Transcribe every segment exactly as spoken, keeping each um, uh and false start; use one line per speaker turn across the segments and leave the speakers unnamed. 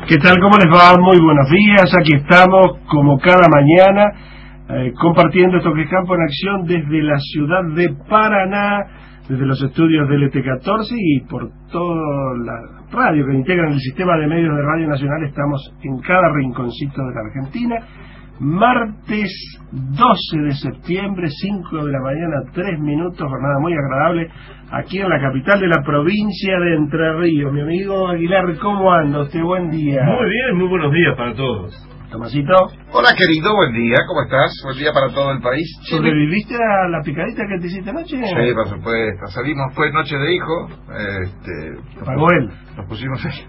¿Qué tal? ¿Cómo les va? Muy buenos días. Aquí estamos, como cada mañana, eh, compartiendo esto que es Campo en Acción desde la ciudad de Paraná, desde los estudios del L T catorce y por toda la radio que integran el sistema de medios de Radio Nacional. Estamos en cada rinconcito de la Argentina. Martes doce de septiembre, cinco de la mañana, tres minutos, jornada muy agradable aquí en la capital de la provincia de Entre Ríos. Mi amigo Aguilar, ¿cómo anda usted? Buen día.
Muy bien, muy buenos días para todos.
Tomasito.
Hola querido, buen día, ¿cómo estás? Buen día para todo el país.
¿Sobreviviste a la picadita que te hiciste anoche?
Sí, por supuesto, salimos, fue noche de hijo, este...
Pagó él.
Nos pusimos ahí.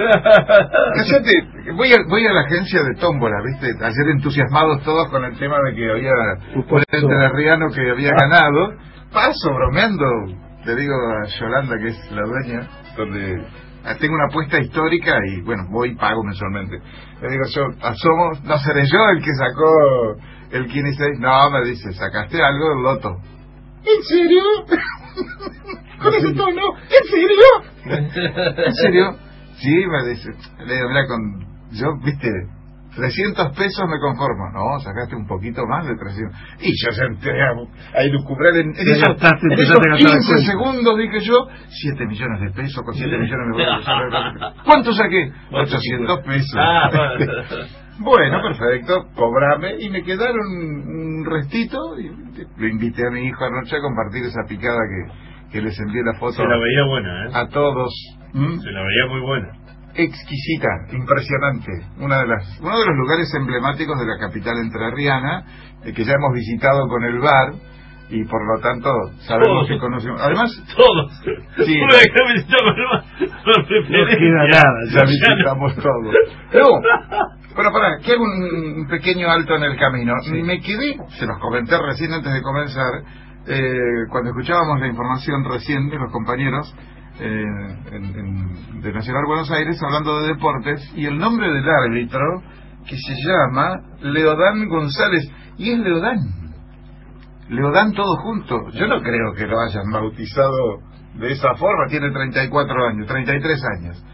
Cállate, voy a, voy a la agencia de tómbola, ¿viste? Ayer entusiasmados todos con el tema de que había un entrerriano que había ganado. Paso bromeando, le digo a Yolanda, que es la dueña, donde... tengo una apuesta histórica y bueno, voy y pago mensualmente. Le digo yo, asomo, no seré yo el que sacó el quince seis. No, me dice, ¿sacaste algo del loto? ¿En serio? ¿Con ese tono? ¿En serio? ¿En serio? Sí, me dice. Le digo, mira, con yo, viste, trescientos pesos me conformo. No, sacaste un poquito más de trescientos. Y yo senté a ilucubrar en, en esos, en esos quince segundos, dije yo, siete millones de pesos, con siete millones me voy a usar. ¿Cuánto saqué? ochocientos pesos. Bueno, perfecto, cobrame. Y me quedaron un restito. Y le invité a mi hijo anoche a compartir esa picada que, que les envié la foto.
Se la veía buena, ¿eh?
A todos. ¿Mm?
Se la veía muy buena.
Exquisita, impresionante, una de las, uno de los lugares emblemáticos de la capital entrerriana, eh, que ya hemos visitado con el bar y por lo tanto sabemos todos, que conocemos. Además,
todos.
Sí,
una vez que visitamos el bar,
no queda nada,
ya visitamos todos. No, bueno, pará, que hago un, un pequeño alto en el camino. Sí. Me quedé, se los comenté recién antes de comenzar, eh, cuando escuchábamos la información recién de los compañeros. Eh, en, en, de Nacional Buenos Aires, hablando de deportes, y el nombre del árbitro, que se llama Leodán González, y es Leodán Leodán todo junto. Yo no creo que lo hayan bautizado de esa forma. Tiene treinta y cuatro años, treinta y tres años.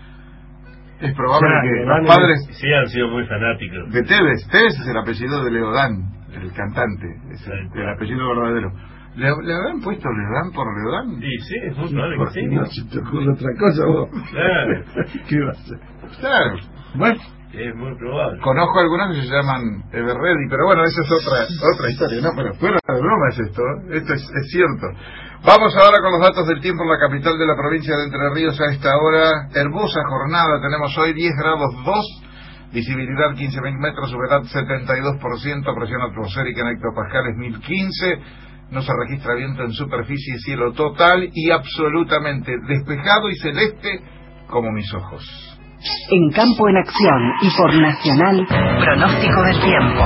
Es probable claro, que los padres
sí han sido muy fanáticos
de Tevez. Tevez es el apellido de Leodán, el cantante, es el, el apellido verdadero. ¿Le, ¿Le habrán puesto Leodán por Leodán?
Sí, sí, es muy probable que sí.
No se te ocurre otra cosa vos.
Claro.
¿Qué va a hacer?
Claro. Bueno,
es muy probable.
Conozco algunos que se llaman Everready, pero bueno, esa es otra otra historia. No, pero fuera de broma es esto, ¿eh? Esto es, es cierto. Vamos ahora con los datos del tiempo en la capital de la provincia de Entre Ríos a esta hora. Hermosa jornada tenemos hoy, diez grados dos. Visibilidad quince mil metros, humedad setenta y dos por ciento, presión atmosférica en hectopascales mil quince. No se registra viento en superficie, cielo total y absolutamente despejado y celeste como mis ojos.
En Campo en Acción y por Nacional, pronóstico del tiempo.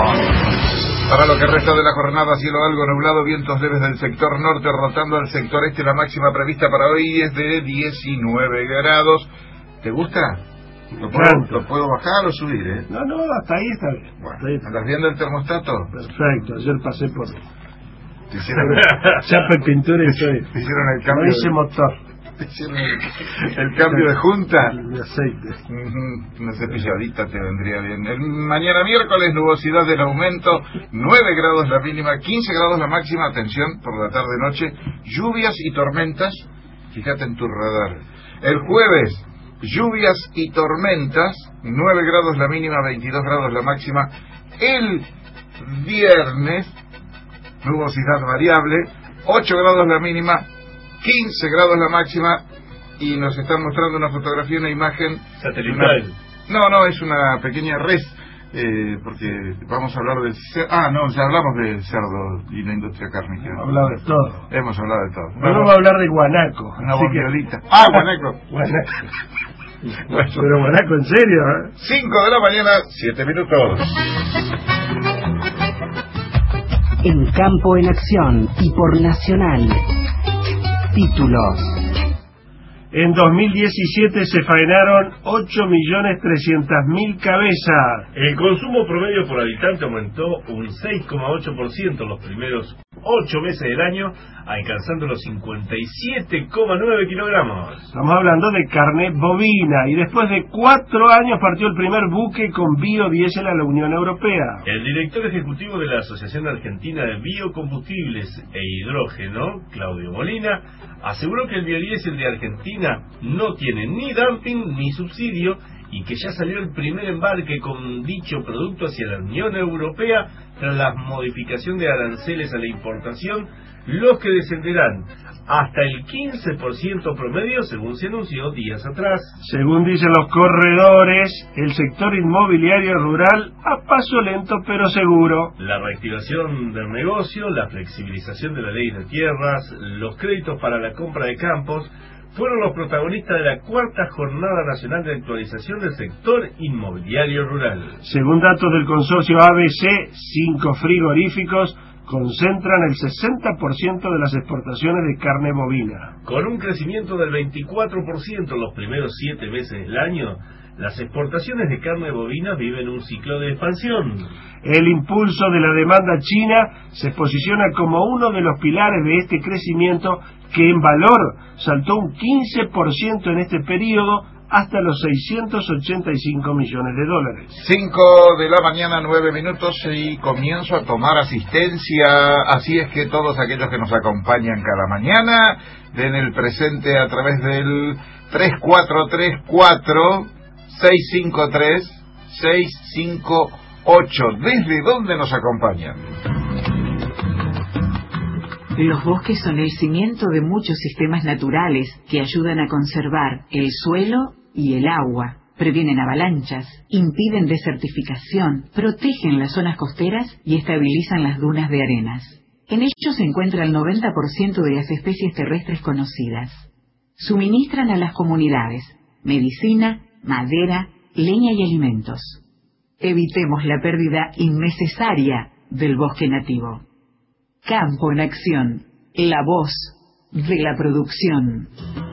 Para lo que resta de la jornada, cielo algo nublado, vientos leves del sector norte rotando al sector este. La máxima prevista para hoy es de diecinueve grados. ¿Te gusta? ¿Lo puedo, ¿Lo puedo bajar o subir, eh?
No, no, hasta ahí está bien.
Bueno,
ahí está.
¿Andas viendo el termostato?
Perfecto, ayer pasé por...
Te hicieron
chapa y pintura y soy.
Te hicieron el cambio.
No hice
de...
motor.
Te hicieron el, el cambio de junta.
De aceite.
Uh-huh. Una cepilladita te vendría bien. El mañana miércoles, nubosidad en aumento, nueve grados la mínima, quince grados la máxima. Atención, por la tarde-noche, lluvias y tormentas. Fíjate en tu radar. El jueves, lluvias y tormentas, nueve grados la mínima, veintidós grados la máxima. El viernes, nubosidad variable, ocho grados la mínima, quince grados la máxima, y nos están mostrando una fotografía, una imagen
satelital.
Una... No, no, es una pequeña res, eh, porque vamos a hablar del cerdo. Ah, no, ya hablamos del cerdo y la industria cárnica.
Hemos hablado de todo.
Hemos hablado de todo.
Bueno, vamos a hablar de guanaco.
Una bonviolita. Que... Ah, guanaco.
Guanaco. Bueno, pero guanaco, ¿en serio? ¿Eh?
cinco de la mañana, siete minutos.
En Campo en Acción y por Nacional. Títulos.
En dos mil diecisiete se faenaron ocho millones trescientas mil cabezas.
El consumo promedio por habitante aumentó un seis coma ocho por ciento los primeros ocho meses del año, alcanzando los cincuenta y siete coma nueve kilogramos.
Estamos hablando de carne bovina, y después de cuatro años partió el primer buque con biodiesel a la Unión Europea.
El director ejecutivo de la Asociación Argentina de Biocombustibles e Hidrógeno, Claudio Molina, aseguró que el biodiesel de Argentina no tiene ni dumping ni subsidio y que ya salió el primer embarque con dicho producto hacia la Unión Europea tras la modificación de aranceles a la importación, los que descenderán hasta el quince por ciento promedio, según se anunció días atrás.
Según dicen los corredores, el sector inmobiliario rural a paso lento pero seguro.
La reactivación del negocio, la flexibilización de la ley de tierras, los créditos para la compra de campos fueron los protagonistas de la cuarta Jornada Nacional de Actualización del Sector Inmobiliario Rural.
Según datos del consorcio A B C, cinco frigoríficos concentran el sesenta por ciento de las exportaciones de carne bovina.
Con un crecimiento del veinticuatro por ciento en los primeros siete meses del año, las exportaciones de carne bovina viven un ciclo de expansión.
El impulso de la demanda china se posiciona como uno de los pilares de este crecimiento, que en valor saltó un quince por ciento en este periodo hasta los seiscientos ochenta y cinco millones de dólares.
Cinco de la mañana, nueve minutos, y comienzo a tomar asistencia. Así es que todos aquellos que nos acompañan cada mañana den el presente a través del tres cuatro tres cuatro seis cinco tres seis cinco ocho. ¿Desde dónde nos acompañan?
Los bosques son el cimiento de muchos sistemas naturales que ayudan a conservar el suelo y el agua, previenen avalanchas, impiden desertificación, protegen las zonas costeras y estabilizan las dunas de arenas. En ellos se encuentra el noventa por ciento de las especies terrestres conocidas. Suministran a las comunidades medicina, madera, leña y alimentos. Evitemos la pérdida innecesaria del bosque nativo. Campo en Acción, la voz de la producción.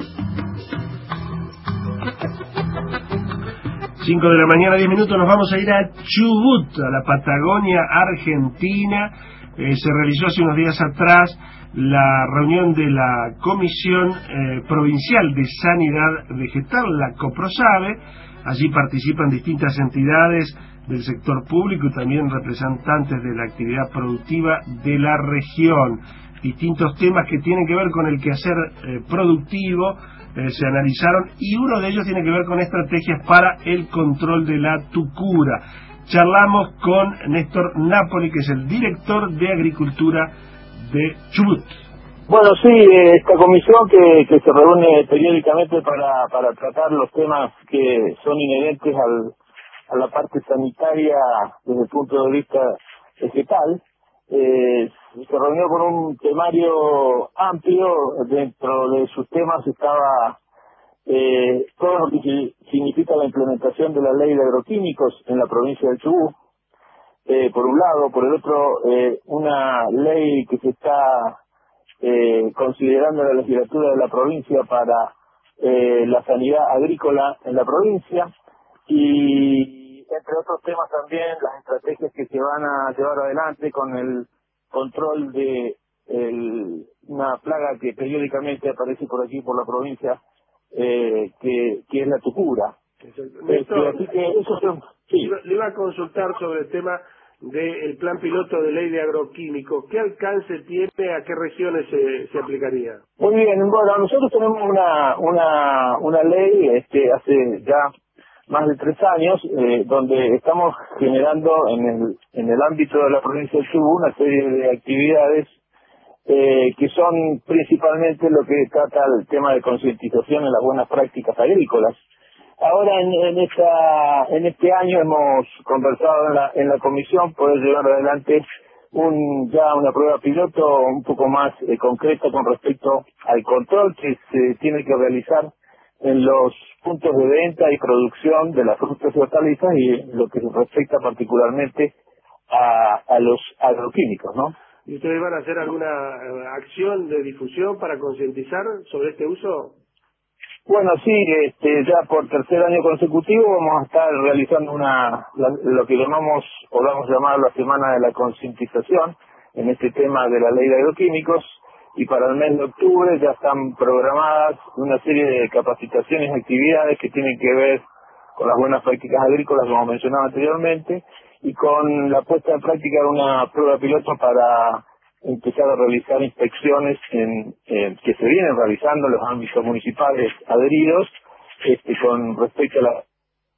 cinco de la mañana, diez minutos, nos vamos a ir a Chubut, a la Patagonia Argentina. Eh, se realizó hace unos días atrás la reunión de la Comisión eh, Provincial de Sanidad Vegetal, la COPROSAVE. Allí participan distintas entidades del sector público y también representantes de la actividad productiva de la región. Distintos temas que tienen que ver con el quehacer eh, productivo eh, se analizaron, y uno de ellos tiene que ver con estrategias para el control de la tucura. Charlamos con Néstor Napoli, que es el director de Agricultura de Chubut.
Bueno, sí, esta comisión que, que se reúne periódicamente para, para tratar los temas que son inherentes al, a la parte sanitaria desde el punto de vista vegetal, eh, se reunió con un temario amplio. Dentro de sus temas estaba eh, todo lo que significa la implementación de la ley de agroquímicos en la provincia del Chubut, eh, por un lado; por el otro, eh, una ley que se está eh, considerando la legislatura de la provincia para eh, la sanidad agrícola en la provincia, y entre otros temas también las estrategias que se van a llevar adelante con el control de el, una plaga que periódicamente aparece por aquí, por la provincia, eh, que, que es la tucura.
Néstor,
este, así que eso son, sí.
Le iba a consultar sobre el tema del plan piloto de ley de agroquímicos. ¿Qué alcance tiene? ¿A qué regiones se, se aplicaría?
Muy bien, bueno, nosotros tenemos una una una ley este hace ya más de tres años, eh, donde estamos generando en el en el ámbito de la provincia del Chubut una serie de actividades eh, que son principalmente lo que trata el tema de concientización en las buenas prácticas agrícolas. Ahora en, en esta en este año hemos conversado en la en la comisión poder llevar adelante un ya una prueba piloto un poco más eh, concreta con respecto al control que se tiene que realizar en los puntos de venta y producción de las frutas y hortalizas, y lo que se respecta particularmente a, a los agroquímicos, ¿no?
¿Y ustedes van a hacer alguna acción de difusión para concientizar sobre este uso?
Bueno, sí, este, ya por tercer año consecutivo vamos a estar realizando una la, lo que llamamos, o vamos a llamar la Semana de la Concientización, en este tema de la ley de agroquímicos, y para el mes de octubre ya están programadas una serie de capacitaciones y actividades que tienen que ver con las buenas prácticas agrícolas, como mencionaba anteriormente, y con la puesta en práctica de una prueba piloto para empezar a realizar inspecciones en, en que se vienen realizando en los ámbitos municipales adheridos, este, con respecto a la...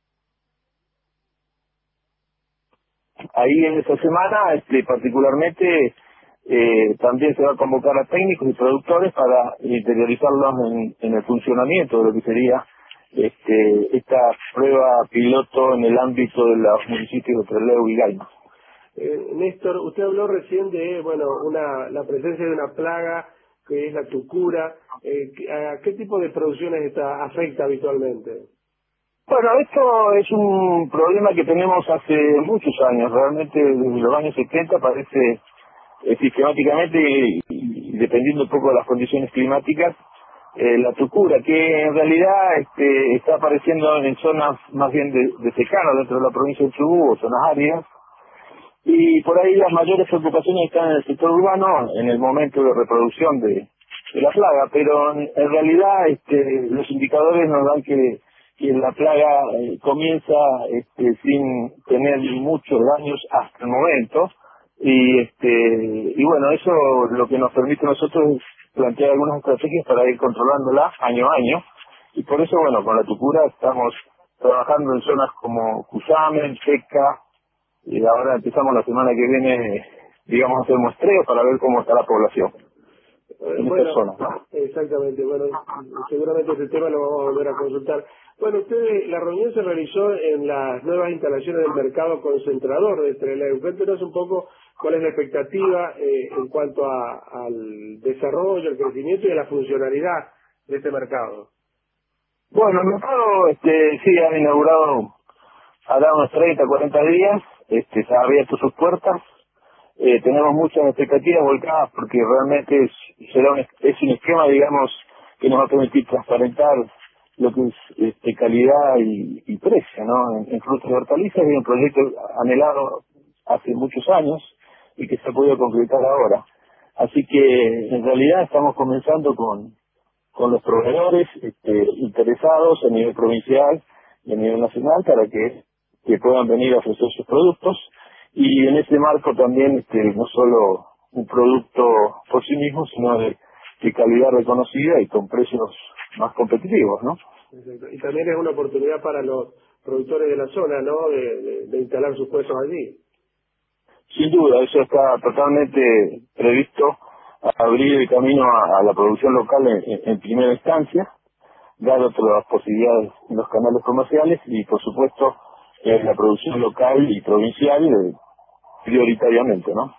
Ahí en esta semana, este, particularmente, eh, también se va a convocar a técnicos y productores para interiorizarlos en, en el funcionamiento de lo que sería este, esta prueba piloto en el ámbito de los municipios de Trelew y Gaima.
Eh, Néstor, usted habló recién de, bueno, una la presencia de una plaga que es la tucura. Eh, ¿A qué tipo de producciones esta afecta habitualmente?
Bueno, esto es un problema que tenemos hace muchos años, realmente desde los años setenta aparece eh, sistemáticamente y, y dependiendo un poco de las condiciones climáticas, eh, la tucura, que en realidad este, está apareciendo en zonas más bien de, de secano dentro de la provincia de Chubut, o zonas áridas, y por ahí las mayores preocupaciones están en el sector urbano en el momento de reproducción de, de la plaga, pero en, en realidad este, los indicadores nos dan que que la plaga eh, comienza este, sin tener muchos daños hasta el momento y este y bueno, eso lo que nos permite a nosotros es plantear algunas estrategias para ir controlándola año a año, y por eso bueno, con la tucura estamos trabajando en zonas como Cusamen, Checa, y ahora empezamos la semana que viene, digamos, a hacer muestreo para ver cómo está la población en
Bueno,
estas zonas, ¿no?
Exactamente, bueno, seguramente ese tema lo vamos a volver a consultar. Bueno, usted, la reunión se realizó en las nuevas instalaciones del mercado concentrador de Trelew. Cuéntenos un poco cuál es la expectativa eh, en cuanto a, al desarrollo, el crecimiento y a la funcionalidad de este mercado.
Bueno, el mercado este, sí ha inaugurado hará unos treinta, cuarenta días, este, se ha abierto sus puertas. Eh, tenemos muchas expectativas volcadas porque realmente es, será un, es un esquema, digamos, que nos va a permitir transparentar lo que es este, calidad y, y precio, ¿no? En, en frutas y hortalizas, es un proyecto anhelado hace muchos años y que se ha podido concretar ahora. Así que en realidad estamos comenzando con, con los proveedores este, interesados a nivel provincial y a nivel nacional para que, que puedan venir a ofrecer sus productos. Y en ese marco también este, no solo un producto por sí mismo, sino de, de calidad reconocida y con precios más competitivos, ¿no?
Exacto. Y también es una oportunidad para los productores de la zona, ¿no?, de, de, de instalar sus puestos allí.
Sin duda, eso está totalmente previsto, a abrir el camino a, a la producción local en, en primera instancia, dar otras posibilidades en los canales comerciales y, por supuesto, en la producción local y provincial eh, prioritariamente, ¿no?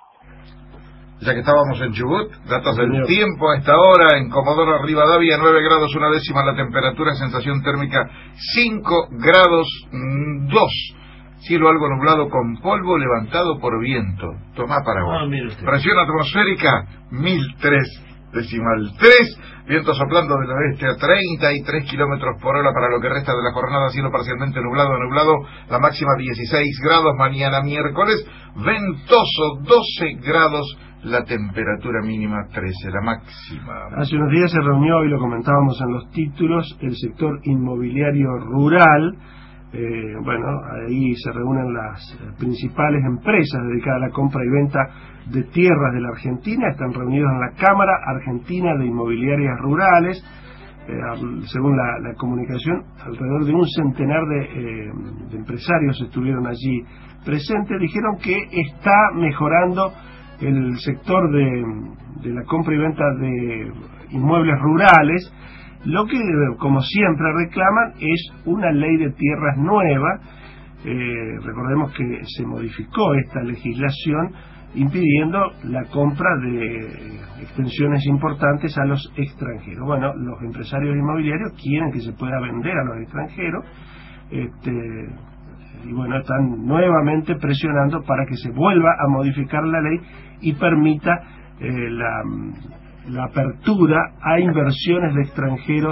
Ya que estábamos en Chubut, datos del Señor. Tiempo a esta hora en Comodoro Rivadavia, nueve grados una décima la temperatura, sensación térmica cinco grados dos, cielo algo nublado con polvo levantado por viento. Tomá para vos. Ah, presión atmosférica mil tres decimal tres, viento soplando del oeste a treinta y tres kilómetros por hora para lo que resta de la jornada, cielo parcialmente nublado, nublado, la máxima dieciséis grados, mañana miércoles, ventoso doce grados, la temperatura mínima trece, la máxima.
Hace unos días se reunió, y lo comentábamos en los títulos, el sector inmobiliario rural. Eh, bueno, ahí se reúnen las principales empresas dedicadas a la compra y venta de tierras de la Argentina. Están reunidos en la Cámara Argentina de Inmobiliarias Rurales. Eh, según la, la comunicación, alrededor de un centenar de, eh, de empresarios estuvieron allí presentes. Dijeron que está mejorando el sector de, de la compra y venta de inmuebles rurales. Lo que, como siempre, reclaman es una ley de tierras nueva. Eh, recordemos que se modificó esta legislación impidiendo la compra de extensiones importantes a los extranjeros. Bueno, los empresarios inmobiliarios quieren que se pueda vender a los extranjeros, este, y bueno, están nuevamente presionando para que se vuelva a modificar la ley y permita eh, la... la apertura a inversiones de extranjeros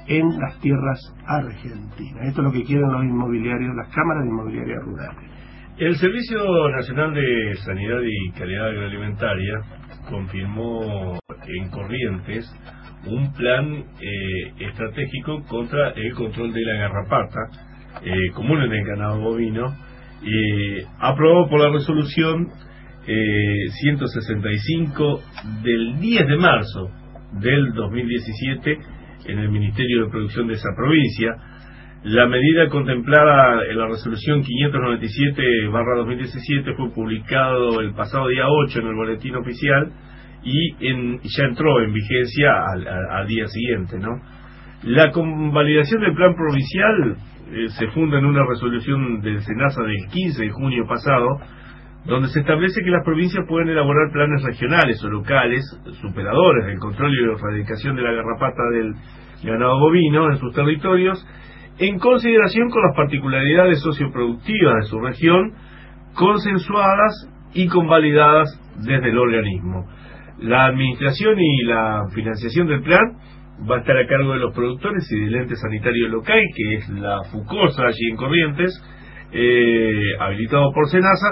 en las tierras argentinas. Esto es lo que quieren los inmobiliarios, las cámaras de inmobiliarias rurales.
El Servicio Nacional de Sanidad y Calidad Agroalimentaria confirmó en Corrientes un plan eh, estratégico contra el control de la garrapata eh, común en el ganado bovino, eh, aprobado por la resolución eh, ciento sesenta y cinco del diez de marzo del dos mil diecisiete en el Ministerio de Producción de esa provincia. La medida contemplada en la resolución quinientos noventa y siete barra dos mil diecisiete fue publicado el pasado día ocho en el boletín oficial y en, ya entró en vigencia al, al, al día siguiente, ¿no? La convalidación del plan provincial eh, se funda en una resolución del SENASA del quince de junio pasado, donde se establece que las provincias pueden elaborar planes regionales o locales superadores del control y erradicación de la garrapata del ganado bovino en sus territorios, en consideración con las particularidades socioproductivas de su región, consensuadas y convalidadas desde el organismo. La administración y la financiación del plan va a estar a cargo de los productores y del ente sanitario local, que es la FUCOSA allí en Corrientes, eh, habilitado por SENASA,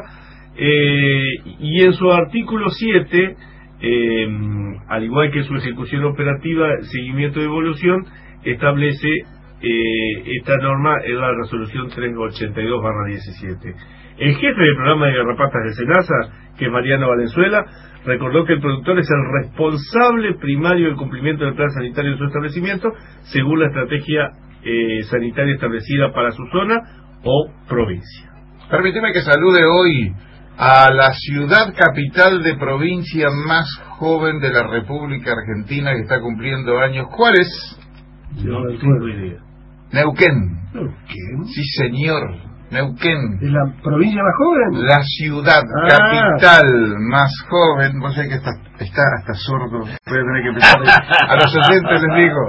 eh, y en su artículo siete, eh, al igual que su ejecución operativa, seguimiento y evolución, establece eh, esta norma en la resolución trescientos ochenta y dos barra diecisiete. El jefe del programa de garrapatas de SENASA, que es Mariano Valenzuela, recordó que el productor es el responsable primario del cumplimiento del plan sanitario de su establecimiento, según la estrategia eh, sanitaria establecida para su zona o provincia.
Permíteme que salude hoy a la ciudad capital de provincia más joven de la República Argentina, que está cumpliendo años. ¿Cuál es?
No tengo idea.
Neuquén.
¿Neuquén?
Sí, señor. Neuquén.
¿Es la provincia más joven?
La ciudad
ah.
capital más joven. Vos sabés que está, está hasta sordo. Voy a tener que empezar a, a los oyentes les digo.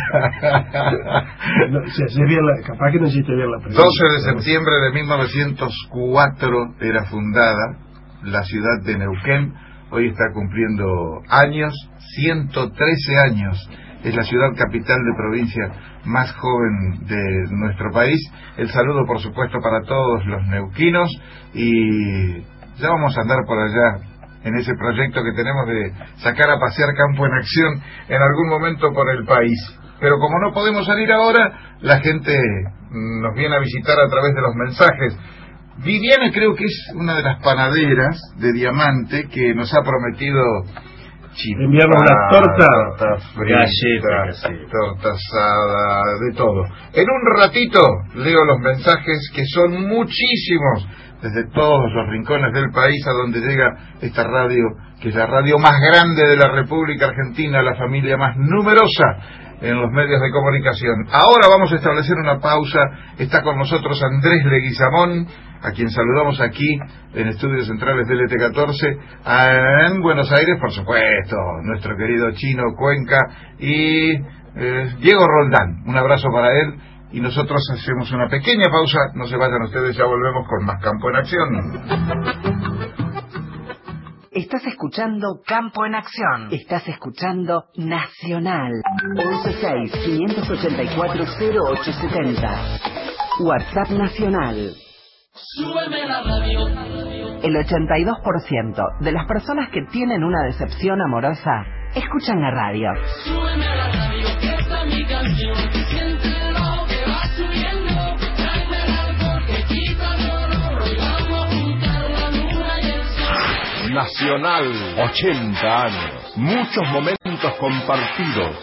No, si haces bien la, capaz que no hiciste bien la pregunta.
doce de septiembre de mil novecientos cuatro era fundada la ciudad de Neuquén. Hoy está cumpliendo años, ciento trece años. Es la ciudad capital de provincia más joven de nuestro país. El saludo, por supuesto, para todos los neuquinos, y ya vamos a andar por allá en ese proyecto que tenemos de sacar a pasear Campo en Acción en algún momento por el país. Pero como no podemos salir ahora, la gente nos viene a visitar a través de los mensajes. Viviana creo que es una de las panaderas de Diamante que nos ha prometido
enviarnos una torta,
torta frita,
galleta,
torta asada, de todo. En un ratito leo los mensajes, que son muchísimos, desde todos los rincones del país a donde llega esta radio, que es la radio más grande de la República Argentina, la familia más numerosa en los medios de comunicación. Ahora vamos a establecer una pausa. Está con nosotros Andrés Leguizamón, a quien saludamos aquí en Estudios Centrales del E T catorce, en Buenos Aires, por supuesto, nuestro querido Chino Cuenca y eh, Diego Roldán. Un abrazo para él, y nosotros hacemos una pequeña pausa. No se vayan ustedes, ya volvemos con más Campo en Acción.
Estás escuchando Campo en Acción. Estás escuchando Nacional. once seis, quinientos ochenta y cuatro, cero ocho setenta. WhatsApp Nacional.
Súbeme la radio.
El ochenta y dos por ciento de las personas que tienen una decepción amorosa escuchan la radio.
Súbeme la radio, que esta es mi canción. Siéntelo que va subiendo. Tráeme el alcohol que quita el dolor. Y vamos a juntar la luna y el sol.
Nacional, ochenta años. Muchos momentos compartidos.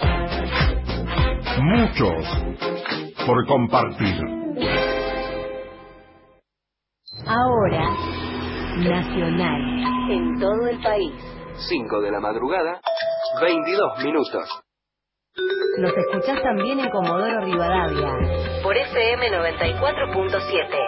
Muchos por compartir.
Ahora, Nacional, en todo el país.
cinco de la madrugada, veintidós minutos.
Nos escuchás también en Comodoro Rivadavia, por F M noventa y cuatro punto siete.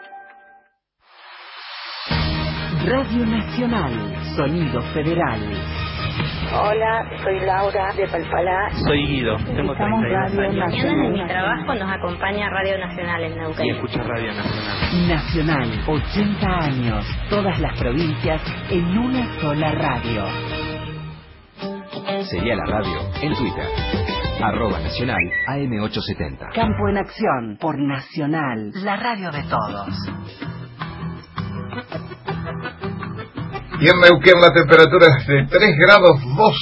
Radio Nacional, Sonido Federal.
Hola, soy Laura de Palpalá.
Soy Guido, tengo treinta y dos años.
Mañana en mi trabajo nos acompaña Radio Nacional en Neuquén.
Y escucho Radio Nacional.
Nacional, ochenta años, todas las provincias en una sola radio.
Sería la radio en Twitter. arroba nacional A M ochocientos setenta.
Campo en Acción por Nacional, la radio de todos.
Y en Neuquén la temperatura es de tres grados dos.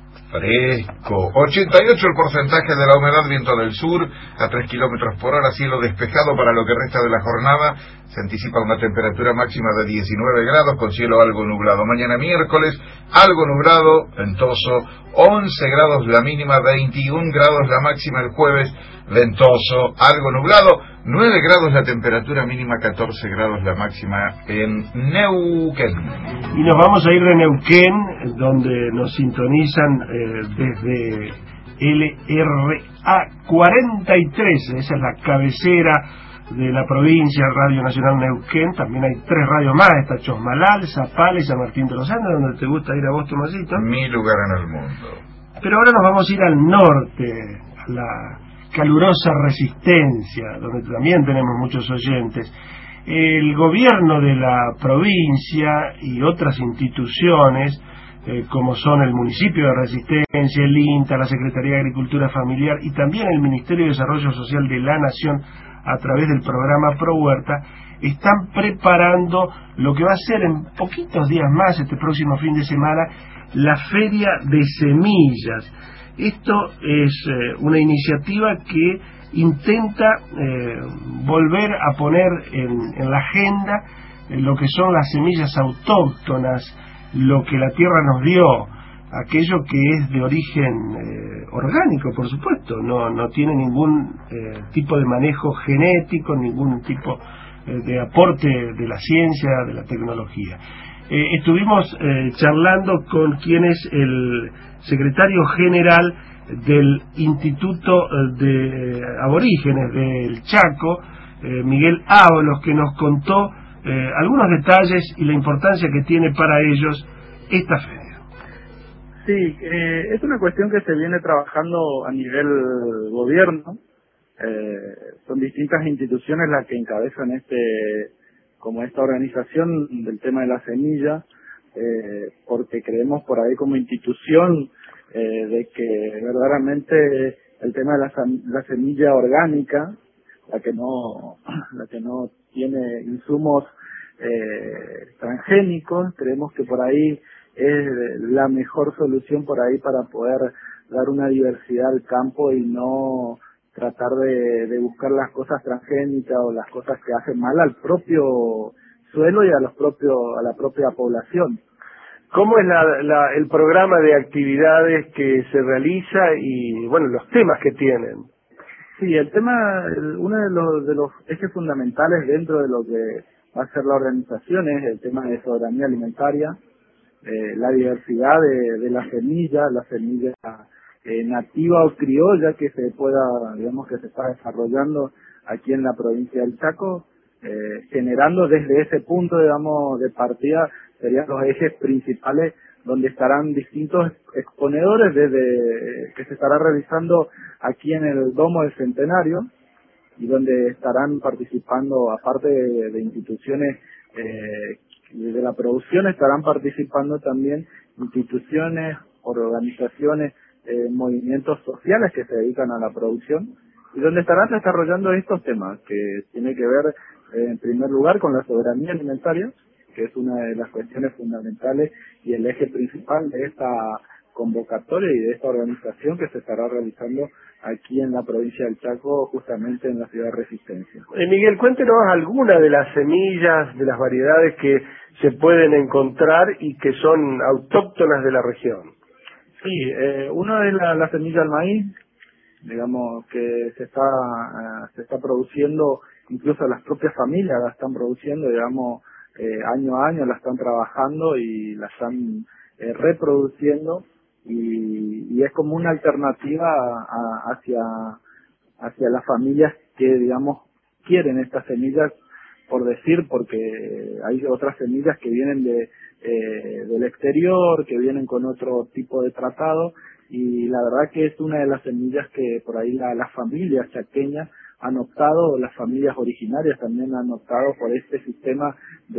Fresco. ochenta y ocho el porcentaje de la humedad, viento del sur a tres kilómetros por hora, cielo despejado para lo que resta de la jornada. Se anticipa una temperatura máxima de diecinueve grados con cielo algo nublado. Mañana miércoles, algo nublado, ventoso, once grados la mínima, veintiún grados la máxima el jueves, ventoso, algo nublado, nueve grados la temperatura mínima, catorce grados la máxima en Neuquén.
Y nos vamos a ir de Neuquén, donde nos sintonizan eh, desde L R A cuarenta y tres, esa es la cabecera de la provincia, Radio Nacional Neuquén. También hay tres radios más, está Chosmalal, Zapala y San Martín de los Andes, donde te gusta ir a vos, Tomasito.
Mi lugar en el mundo.
Pero ahora nos vamos a ir al norte, a la calurosa Resistencia, donde también tenemos muchos oyentes. El gobierno de la provincia y otras instituciones, eh, como son el municipio de Resistencia, el INTA, la Secretaría de Agricultura Familiar y también el Ministerio de Desarrollo Social de la Nación, a través del programa Pro Huerta, están preparando lo que va a ser en poquitos días más, este próximo fin de semana, la Feria de Semillas. Esto es eh, una iniciativa que intenta eh, volver a poner en, en la agenda eh, lo que son las semillas autóctonas, lo que la tierra nos dio, aquello que es de origen eh, orgánico, por supuesto, no, no tiene ningún eh, tipo de manejo genético, ningún tipo eh, de aporte de la ciencia, de la tecnología. Eh, estuvimos eh, charlando con quien es el secretario general del Instituto de Aborígenes del Chaco, eh, Miguel Ábalos, que nos contó eh, algunos detalles y la importancia que tiene para ellos esta feria.
Sí, eh, es una cuestión que se viene trabajando a nivel gobierno. Eh, son distintas instituciones las que encabezan este, como esta organización del tema de la semilla, eh, porque creemos por ahí como institución eh, de que verdaderamente el tema de la, la semilla orgánica, la que no, la que no tiene insumos eh, transgénicos, creemos que por ahí es la mejor solución por ahí para poder dar una diversidad al campo y no tratar de, de buscar las cosas transgénicas o las cosas que hacen mal al propio suelo y a los propios a la propia población.
¿Cómo es la, la, el programa de actividades que se realiza y bueno los temas que tienen?
Sí, el tema, el, uno de los, de los ejes fundamentales dentro de lo que va a ser la organización es el tema de soberanía alimentaria. Eh, la diversidad de, de la semilla, la semilla eh, nativa o criolla que se pueda, digamos, que se está desarrollando aquí en la provincia del Chaco, eh, generando desde ese punto, digamos, de partida, serían los ejes principales donde estarán distintos exponedores desde que se estará realizando aquí en el Domo del Centenario y donde estarán participando, aparte de, de instituciones eh, de la producción, estarán participando también instituciones, organizaciones, eh, movimientos sociales que se dedican a la producción y donde estarán desarrollando estos temas que tiene que ver eh, en primer lugar con la soberanía alimentaria, que es una de las cuestiones fundamentales y el eje principal de esta convocatoria y de esta organización que se estará realizando aquí en la provincia del Chaco, justamente en la ciudad de Resistencia.
Eh, Miguel, cuéntenos algunas de las semillas, de las variedades que se pueden encontrar y que son autóctonas de la región.
Sí, eh, una es la, la semilla del maíz, digamos que se está uh, se está produciendo, incluso las propias familias la están produciendo, digamos, eh, año a año la están trabajando y la están eh, reproduciendo. Y, y es como una alternativa a, a, hacia hacia las familias que, digamos, quieren estas semillas, por decir, porque hay otras semillas que vienen de eh, del exterior, que vienen con otro tipo de tratado, y la verdad que es una de las semillas que por ahí la, las familias chaqueñas han optado, las familias originarias también han optado por este sistema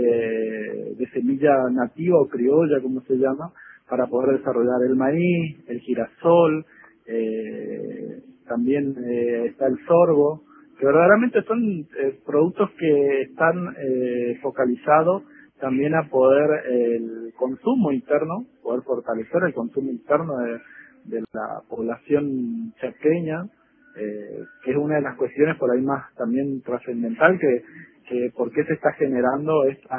de, de semilla nativa o criolla, como se llama, para poder desarrollar el maíz, el girasol, eh, también eh, está el sorgo, que verdaderamente son eh, productos que están eh, focalizados también a poder eh, el consumo interno, poder fortalecer el consumo interno de, de la población chaqueña, eh, que es una de las cuestiones por ahí más también trascendental, que, que por qué se está generando esta,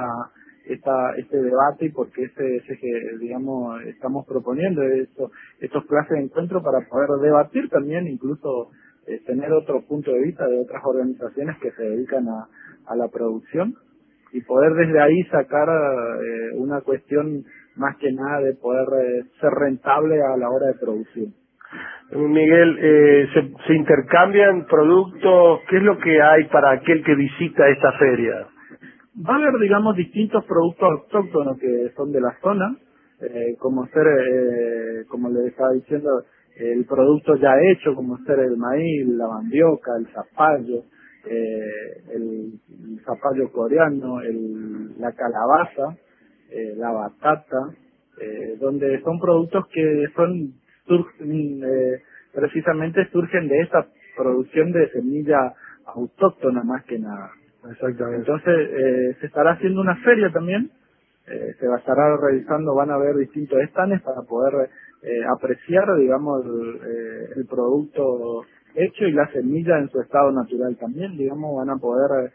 esta, este debate y por qué se, se digamos, estamos proponiendo esto, estos clases de encuentro para poder debatir también, incluso eh, tener otro punto de vista de otras organizaciones que se dedican a, a la producción, y poder desde ahí sacar eh, una cuestión más que nada de poder eh, ser rentable a la hora de producción.
Miguel, eh, se, se intercambian productos. ¿Qué es lo que hay para aquel que visita esta feria?
Va a haber, digamos, distintos productos autóctonos que son de la zona, eh, como ser, eh, como le estaba diciendo, el producto ya hecho, como ser el maíz, la mandioca, el zapallo, eh, el, el zapallo coreano, el, la calabaza, eh, la batata, eh, donde son productos que son surgen, eh, precisamente surgen de esta producción de semilla autóctona más que nada.
Exactamente.
Entonces eh, se estará haciendo una feria también, eh, se va a estar realizando, van a haber distintos stands para poder eh, apreciar, digamos, el, eh, el producto hecho y la semilla en su estado natural también, digamos, van a poder,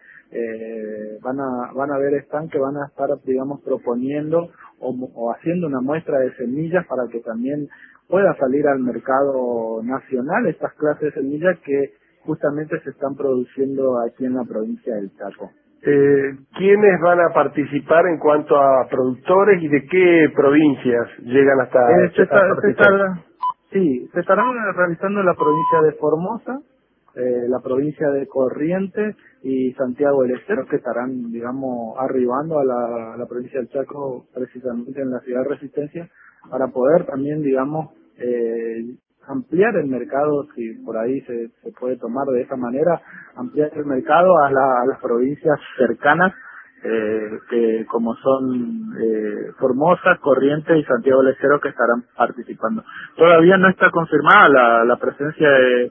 eh, van a van a ver stands que van a estar, digamos, proponiendo o, o haciendo una muestra de semillas para que también pueda salir al mercado nacional estas clases de semillas que justamente se están produciendo aquí en la provincia del Chaco.
Eh, ¿Quiénes van a participar en cuanto a productores y de qué provincias llegan hasta
eh, se
esta
está, se estará, Sí, se estarán realizando en la provincia de Formosa, eh, la provincia de Corrientes y Santiago del Estero, que estarán, digamos, arribando a la, a la provincia del Chaco, precisamente en la ciudad de Resistencia, para poder también, digamos, eh, ampliar el mercado, si por ahí se, se puede tomar de esa manera, ampliar el mercado a, la, a las provincias cercanas, eh, que como son eh, Formosa, Corrientes y Santiago del Estero, que estarán participando. Todavía no está confirmada la, la presencia de,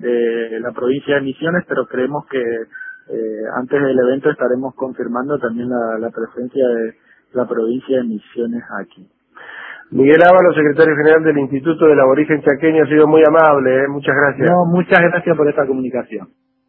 de la provincia de Misiones, pero creemos que eh, antes del evento estaremos confirmando también la, la presencia de la provincia de Misiones aquí.
Miguel Ávalo, secretario general del Instituto del Aborigen Chaqueño, ha sido muy amable, ¿eh? Muchas gracias.
No, muchas gracias por esta comunicación.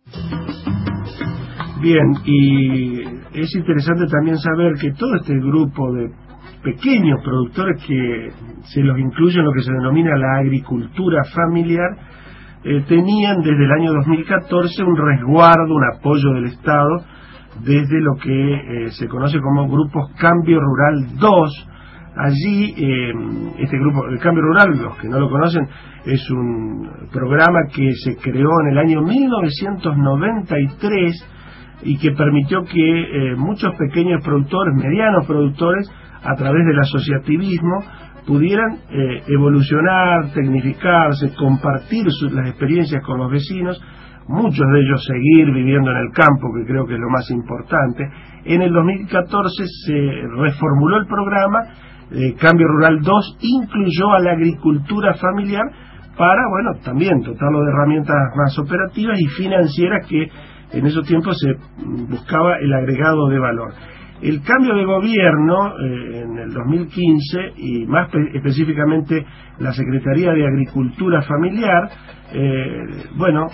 Bien, y es interesante también saber que todo este grupo de pequeños productores que se los incluye en lo que se denomina la agricultura familiar, eh, tenían desde el año dos mil catorce un resguardo, un apoyo del Estado desde lo que eh, se conoce como Grupos Cambio Rural dos. Allí, eh, este grupo, el Cambio Rural, los que no lo conocen, es un programa que se creó en el año mil novecientos noventa y tres y que permitió que eh, muchos pequeños productores, medianos productores, a través del asociativismo, pudieran eh, evolucionar, tecnificarse, compartir sus, las experiencias con los vecinos, muchos de ellos seguir viviendo en el campo, que creo que es lo más importante. En el dos mil catorce se reformuló el programa, eh, Cambio Rural dos incluyó a la agricultura familiar para, bueno, también dotarlo de herramientas más operativas y financieras, que en esos tiempos se buscaba el agregado de valor. El cambio de gobierno eh, en el dos mil quince, y más específicamente la Secretaría de Agricultura Familiar, eh, bueno,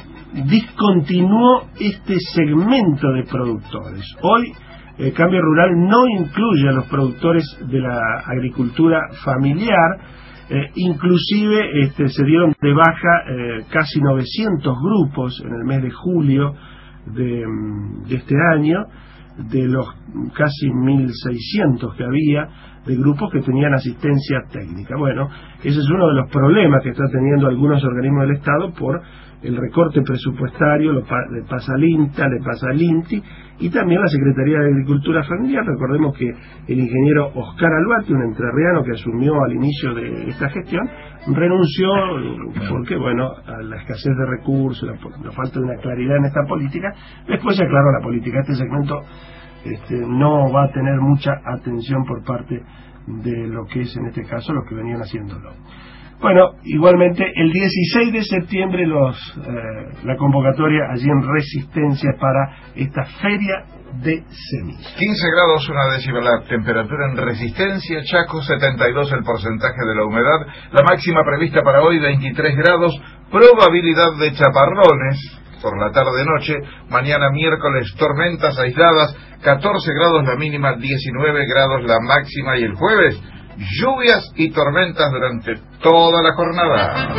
discontinuó este segmento de productores. Hoy el Cambio Rural no incluye a los productores de la agricultura familiar, eh, inclusive este, se dieron de baja eh, casi novecientos grupos en el mes de julio de, de este año, de los casi mil seiscientos que había, de grupos que tenían asistencia técnica. Bueno, ese es uno de los problemas que están teniendo algunos organismos del Estado por el recorte presupuestario, lo pa, le pasa al INTA, le pasa al INTI, y también la Secretaría de Agricultura Familiar. Recordemos que el ingeniero Oscar Albati, un entrerriano que asumió al inicio de esta gestión, renunció porque, bueno, a la escasez de recursos, la, la falta de una claridad en esta política. Después se aclaró la política. Este segmento este, no va a tener mucha atención por parte de lo que es, en este caso, los que venían haciéndolo. Bueno, igualmente el dieciséis de septiembre los eh, la convocatoria allí en Resistencia para esta feria de semillas.
quince grados una décima la temperatura en Resistencia, Chaco, setenta y dos el porcentaje de la humedad, la máxima prevista para hoy veintitrés grados, probabilidad de chaparrones por la tarde-noche, mañana miércoles tormentas aisladas, catorce grados la mínima, diecinueve grados la máxima, y el jueves lluvias y tormentas durante toda la jornada.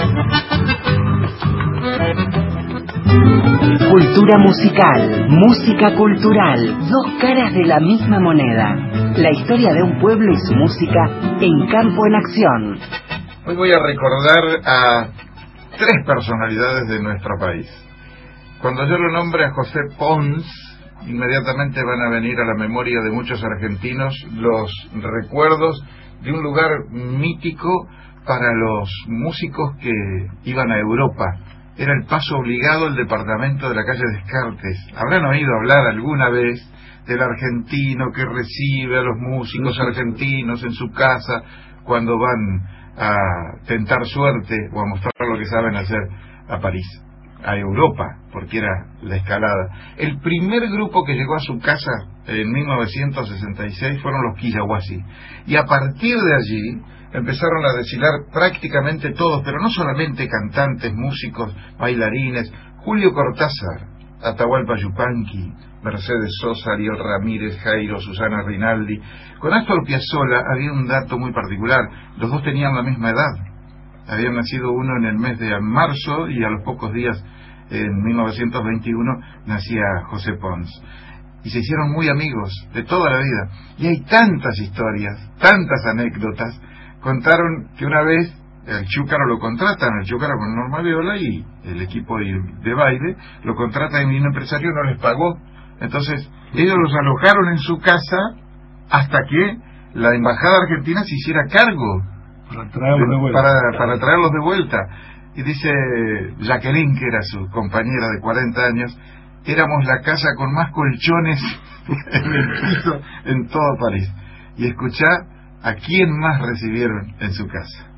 Cultura musical, música cultural, dos caras de la misma moneda. La historia de un pueblo y su música en Campo en Acción.
Hoy voy a recordar a tres personalidades de nuestro país. Cuando yo lo nombre a José Pons, inmediatamente van a venir a la memoria de muchos argentinos los recuerdos de un lugar mítico para los músicos que iban a Europa. Era el paso obligado al departamento de la calle Descartes. Habrán oído hablar alguna vez del argentino que recibe a los músicos argentinos en su casa cuando van a tentar suerte o a mostrar lo que saben hacer a París, a Europa, porque era la escalada. El primer grupo que llegó a su casa en mil novecientos sesenta y seis fueron los Quillahuasi, y a partir de allí empezaron a desfilar prácticamente todos, pero no solamente cantantes, músicos, bailarines. Julio Cortázar, Atahualpa Yupanqui, Mercedes Sosa, Ariel Ramírez, Jairo, Susana Rinaldi. Con Astor Piazzolla había un dato muy particular: los dos tenían la misma edad. Habían nacido uno en el mes de marzo y a los pocos días, en mil novecientos veintiuno, nacía José Pons. Y se hicieron muy amigos de toda la vida. Y hay tantas historias, tantas anécdotas. Contaron que una vez el Chúcaro lo contratan, el Chúcaro con Norma Viola, y el equipo de, de baile lo contratan y un empresario no les pagó. Entonces ellos los alojaron en su casa hasta que la embajada argentina se hiciera cargo
para traerlos de vuelta.
Para, para traerlos de vuelta. Y dice Jacqueline, que era su compañera de cuarenta años, éramos la casa con más colchones en el piso en todo París. Y escuchá a quién más recibieron en su casa.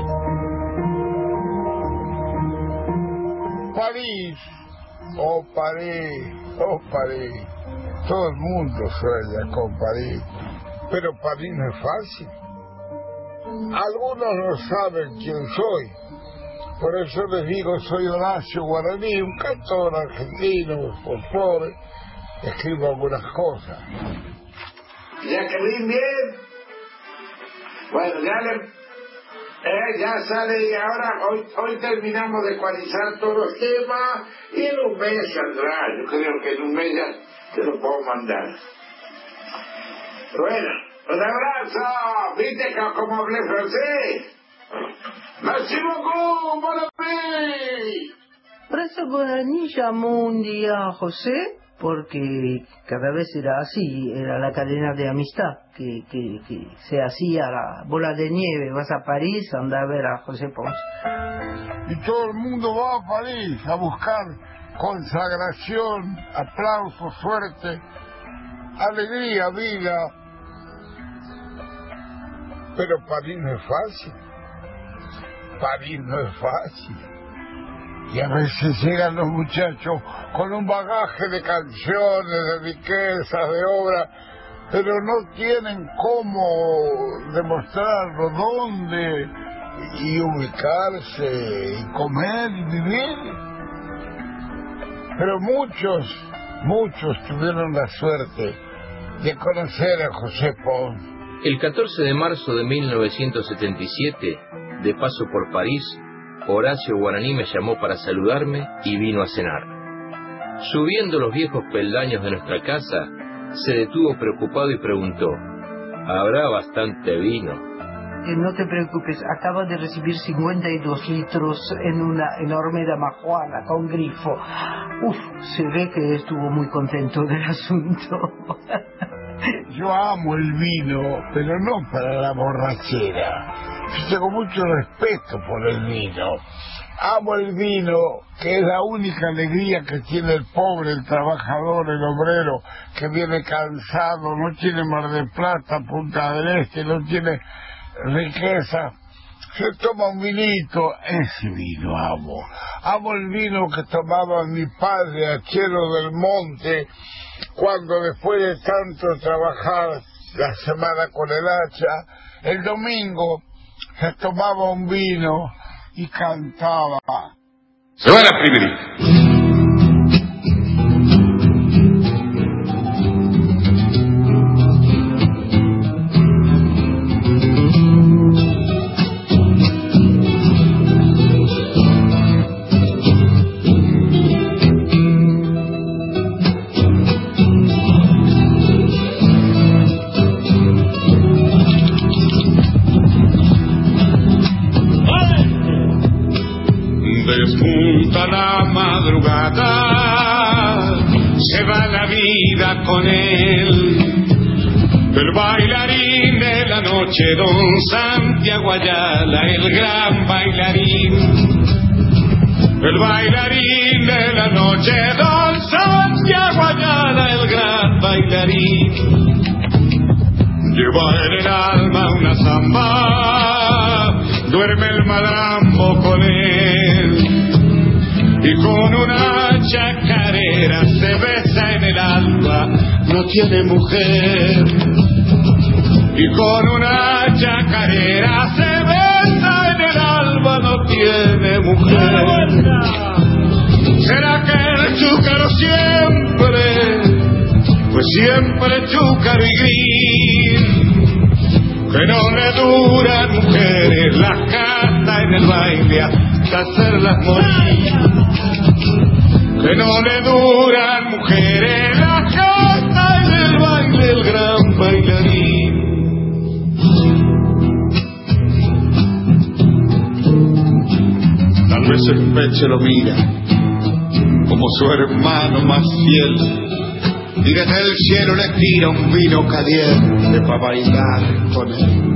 París, oh París, oh París. Todo el mundo sueña con París, pero París no es fácil. Algunos no saben quién soy, por eso les digo, soy Horacio Guaraní, un cantor argentino, folclore, escribo algunas cosas.
Jacqueline, bien. Bueno, ya le, eh, ya sale, y ahora hoy, hoy terminamos de ecualizar todos los temas y en un mes saldrá. Yo creo que en un mes ya te lo puedo mandar. Bueno, un abrazo. ¿Viste cómo hablé francés? Merci beaucoup, bon appétit.
Horacio Guaraní llamó un día a José porque cada vez era así, era la cadena de amistad que, que, que se hacía la bola de nieve. Vas a París, anda a ver a José Pons.
Y todo el mundo va a París a buscar consagración, aplauso, suerte, alegría, vida. Pero París no es fácil. París no es fácil. Y a veces llegan los muchachos con un bagaje de canciones, de riquezas, de obras, pero no tienen cómo demostrarlo, dónde y ubicarse, y comer y vivir. Pero muchos, muchos tuvieron la suerte de conocer a José Pons.
El catorce de marzo de mil novecientos setenta y siete, de paso por París, Horacio Guaraní me llamó para saludarme y vino a cenar. Subiendo los viejos peldaños de nuestra casa, se detuvo preocupado y preguntó: ¿habrá bastante vino?
Eh, no te preocupes, acabo de recibir cincuenta y dos litros en una enorme damajuana con grifo. Uf, se ve que estuvo muy contento del asunto.
Yo amo el vino, pero no para la borrachera. Yo tengo mucho respeto por el vino. Amo el vino, que es la única alegría que tiene el pobre, el trabajador, el obrero, que viene cansado, no tiene Mar del Plata, Punta del Este, no tiene riqueza. se toma un vinito, ese vino amo. Amo el vino que tomaba mi padre, Achero del Monte, cuando después de tanto trabajar la semana con el hacha, el domingo se tomaba un vino y cantaba.
Se va la primerita.
Despunta la madrugada, se va la vida con él. El bailarín de la noche, don Santiago Ayala, el gran bailarín. El bailarín de la noche, don Santiago Ayala, el gran bailarín. Lleva en el alma una zamba, duerme el malambo con él. Y con una chacarera se besa en el alba, no tiene mujer. Y con una chacarera se besa en el alba, no tiene mujer. ¿Será que el chúcaro siempre, pues siempre chúcaro y gris, que no le duran mujeres, las canta en el baile hasta hacerlas morir? Que no le duran mujeres, las canta en el baile el gran bailarín. Tal vez el pecho lo mira como su hermano más fiel, y desde el cielo le tira un vino caliente para bailar con él.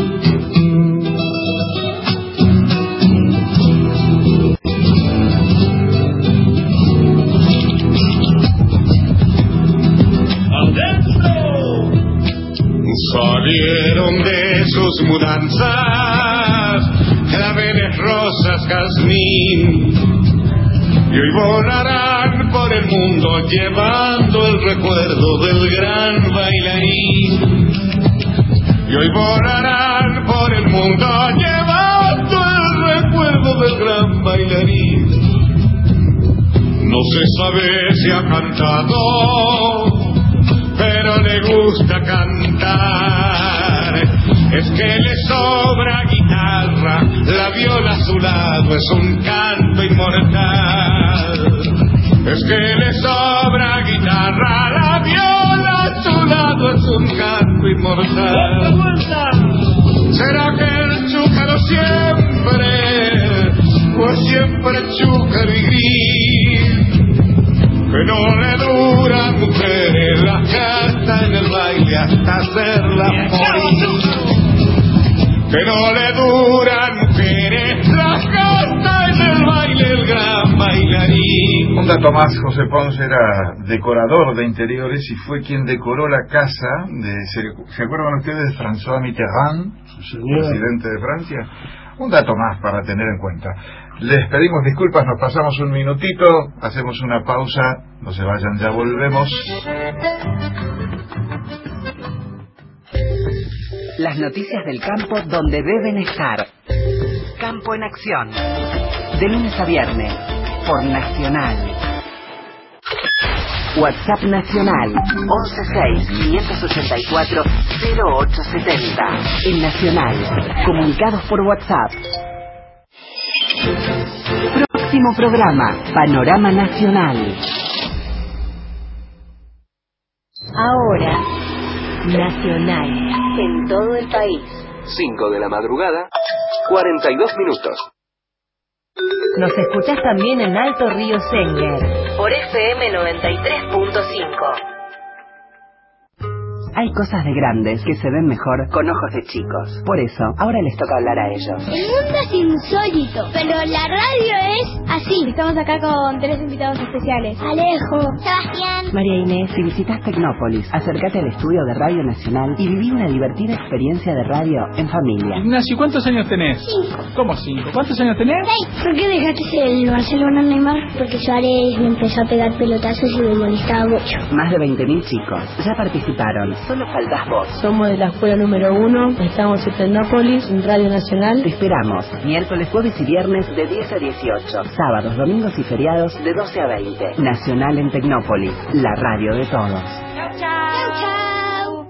Salieron de sus mudanzas claveles, rosas, jazmín, y hoy volarán por el mundo llevando el recuerdo del gran bailarín. Y hoy volarán por el mundo llevando el recuerdo del gran bailarín. No se sabe si ha cantado, pero le gusta cantar. Es que le sobra guitarra, la viola a su lado es un canto inmortal. Es que le sobra guitarra, la viola a su lado es un canto inmortal. ¿Será que el chúcaro siempre, pues siempre chúcaro y gris, que no le duran mujeres, las canta en el baile hasta hacerlas morir? Que no le duran mujeres, las canta en el baile el gran bailarín.
Un dato más, José Ponce era decorador de interiores y fue quien decoró la casa de, ¿se, ¿se acuerdan ustedes de François Mitterrand, presidente de Francia? Un dato más para tener en cuenta. Les pedimos disculpas, nos pasamos un minutito, hacemos una pausa, no se vayan, ya volvemos.
Las noticias del campo donde deben estar. Campo en Acción. De lunes a viernes, por Nacional. WhatsApp Nacional once seis, quinientos ochenta y cuatro, cero ocho setenta. En Nacional, comunicados por WhatsApp. Próximo programa, Panorama Nacional.
Ahora, Nacional, en todo el país.
cinco de la madrugada, cuarenta y dos minutos.
Nos escuchás también en Alto Río Sénger, por F M noventa y tres punto cinco.
Hay cosas de grandes que se ven mejor con ojos de chicos. Por eso, ahora les toca hablar a ellos.
El mundo es insólito, pero la radio es así. Estamos acá con tres invitados especiales. Alejo, Sebastián Juan.
María Inés, si visitas Tecnópolis, acércate al estudio de Radio Nacional y viví una divertida experiencia de radio en familia.
Ignacio, ¿cuántos años tenés?
Cinco.
¿Cómo cinco? ¿Cuántos años tenés?
Seis. ¿Por qué dejaste el Barcelona, Neymar? Porque Suárez me empezó a pegar pelotazos y me molestaba mucho.
Más de veinte mil chicos ya participaron. Solo faltás vos.
Somos de la escuela número uno. Estamos en Tecnópolis, en Radio Nacional.
Te esperamos. Miércoles, jueves y viernes de diez a dieciocho. Sábados, domingos y feriados de doce a veinte. Nacional en Tecnópolis, la radio de todos.
Chau, chau. Chau, chau.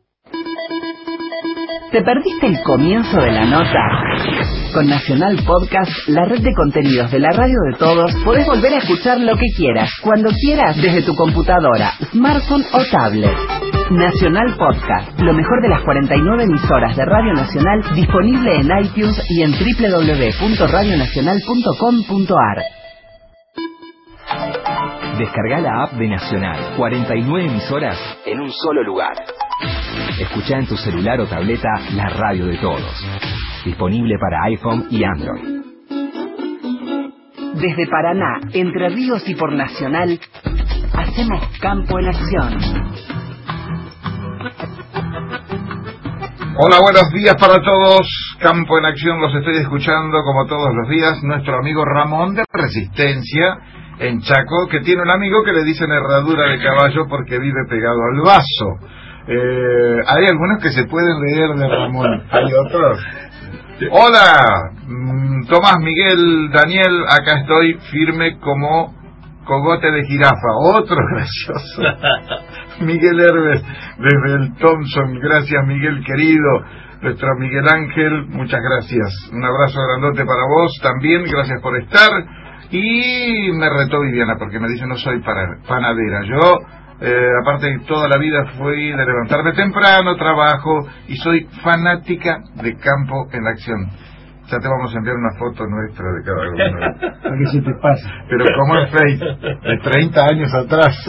¿Te perdiste el comienzo de la nota? Con Nacional Podcast, la red de contenidos de la radio de todos, podés volver a escuchar lo que quieras, cuando quieras, desde tu computadora, smartphone o tablet. Nacional Podcast, lo mejor de las cuarenta y nueve emisoras de Radio Nacional, disponible en iTunes y en doble u doble u doble u punto radio nacional punto com punto a r.
Descarga la app de Nacional, cuarenta y nueve emisoras en un solo lugar. Escucha en tu celular o tableta la radio de todos. Disponible para iPhone y Android.
Desde Paraná, Entre Ríos y por Nacional, hacemos Campo en Acción.
Hola, buenos días para todos. Campo en Acción, los estoy escuchando como todos los días. Nuestro amigo Ramón de Resistencia en Chaco, que tiene un amigo que le dicen herradura de caballo porque vive pegado al vaso. Eh, hay algunos que se pueden leer de Ramón, hay otros. Hola, Tomás, Miguel, Daniel, acá estoy firme como cogote de jirafa. Otro gracioso. Miguel Herbes, desde el Thompson. Gracias, Miguel querido. Nuestro Miguel Ángel, muchas gracias. Un abrazo grandote para vos también, gracias por estar. Y me retó Viviana porque me dice no soy panadera. Yo, eh, aparte de toda la vida fui de levantarme temprano, trabajo y soy fanática de Campo en Acción. Ya te vamos a enviar una foto nuestra de cada uno.
Para que se te pase.
Pero como es fake, de treinta años atrás.